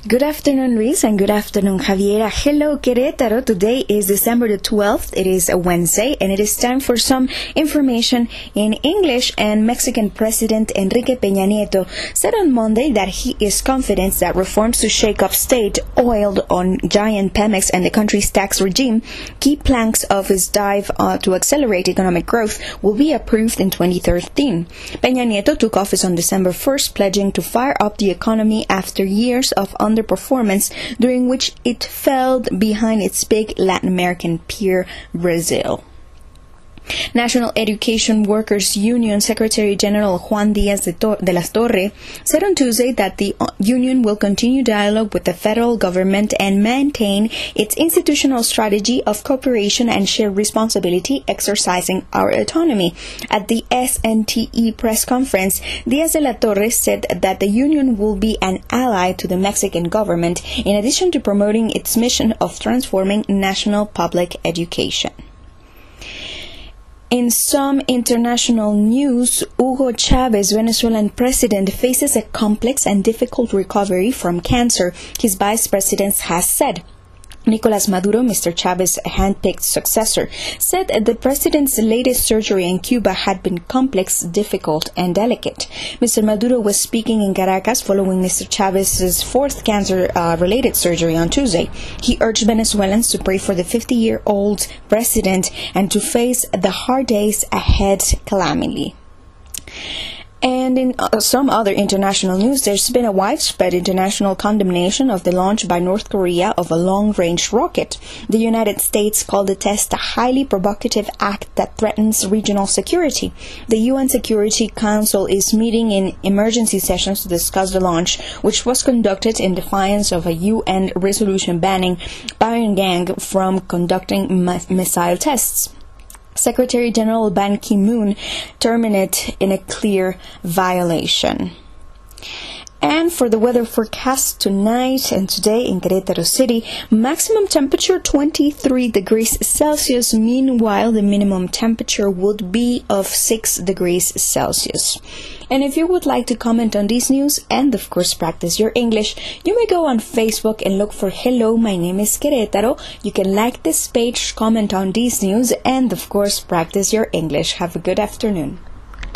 Good afternoon, Luis, and good afternoon, Javiera. Hello, Querétaro. Today is December the 12th. It is a Wednesday, and it is time for some information in English. And Mexican President Enrique Peña Nieto said on Monday that he is confident that reforms to shake up state oiled on giant Pemex and the country's tax regime, key planks of his drive to accelerate economic growth, will be approved in 2013. Peña Nieto took office on December 1st, pledging to fire up the economy after years of underperformance, during which it fell behind its big Latin American peer, Brazil. National Education Workers Union Secretary General Juan Díaz de las Torres said on Tuesday that the union will continue dialogue with the federal government and maintain its institutional strategy of cooperation and shared responsibility, exercising our autonomy. At the SNTE press conference, Díaz de la Torre said that the union will be an ally to the Mexican government, in addition to promoting its mission of transforming national public education. In some international news, Hugo Chavez, Venezuelan president, faces a complex and difficult recovery from cancer, his vice president has said. Nicolas Maduro, Mr. Chavez's hand-picked successor, said that the president's latest surgery in Cuba had been complex, difficult, and delicate. Mr. Maduro was speaking in Caracas following Mr. Chavez's fourth cancer-related surgery on Tuesday. He urged Venezuelans to pray for the 50-year-old president and to face the hard days ahead calmly. And in some other international news, there's been a widespread international condemnation of the launch by North Korea of a long-range rocket. The United States called the test a highly provocative act that threatens regional security. The UN Security Council is meeting in emergency sessions to discuss the launch, which was conducted in defiance of a UN resolution banning Pyongyang from conducting missile tests. Secretary General Ban Ki-moon termed it in a clear violation. And for the weather forecast tonight and today in Querétaro City, maximum temperature 23 degrees Celsius. Meanwhile, the minimum temperature would be of 6 degrees Celsius. And if you would like to comment on these news and, of course, practice your English, you may go on Facebook and look for Hello, my name is Querétaro. You can like this page, comment on these news, and, of course, practice your English. Have a good afternoon.